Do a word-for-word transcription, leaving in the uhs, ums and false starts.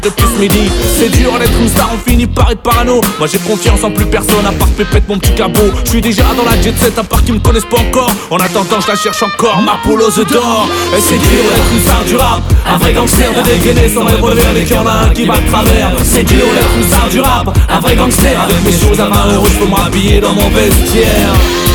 depuis ce midi. C'est dur d'être une star, on finit par être parano. Moi j'ai confiance en plus personne à part Pépette mon petit cabot. Je suis déjà dans la jet set à part qu'ils me connaissent pas encore. En attendant je la cherche encore, ma poule aux œufs d'or. Et c'est dur d'être une star du rap, un vrai gangster de dégainer sans revolver dès qu'il y en a un qui va de travers. C'est dur d'être une star du rap, un vrai gangster avec mes choses à main heureuse, je peux m'habiller dans mon vestiaire.